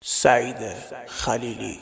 سعید خلیلی.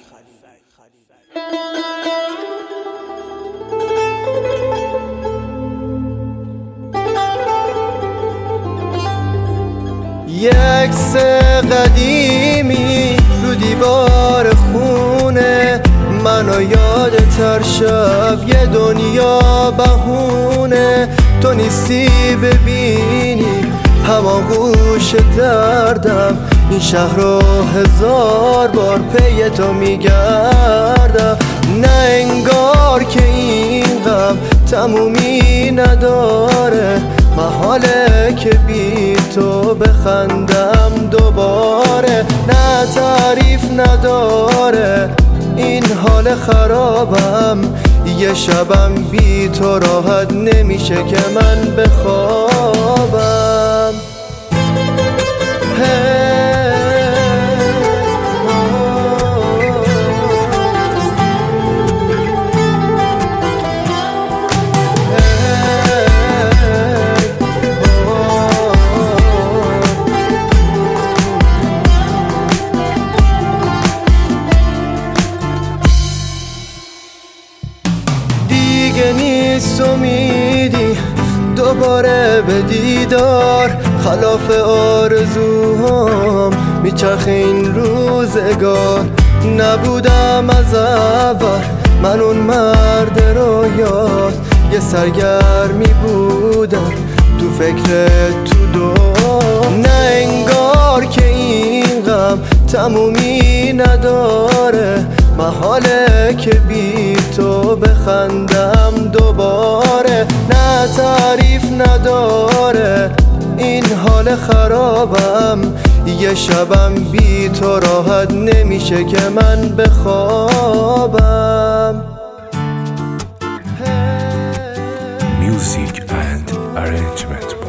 یه عکس قدیمی رو دیوار خونه منو یادت هر شب یه دنیا بهونه تو نیستی ببینی هماغوش دردم این شهر رو 1000 بار پی تو میگردم نه انگار که این غم تمومی نداره محاله که بی تو بخندم دوباره نه تعریف نداره این حال خرابم یه شبم بی تو راحت نمیشه که من بخوابم دیگه نیست امیدی دوباره به دیدار خلاف آرزوهام میچرخه این روزگار نبودم از اول من اون مرد رویات یه سرگرمی بودم تو فکر تو دو نه انگار که این غم تمومی نداره محاله که بی تو بخندم دوباره نه تعریف نداره این حال خرابم یه شبم بی تو راحت نمیشه که من بخوابم Music and arrangement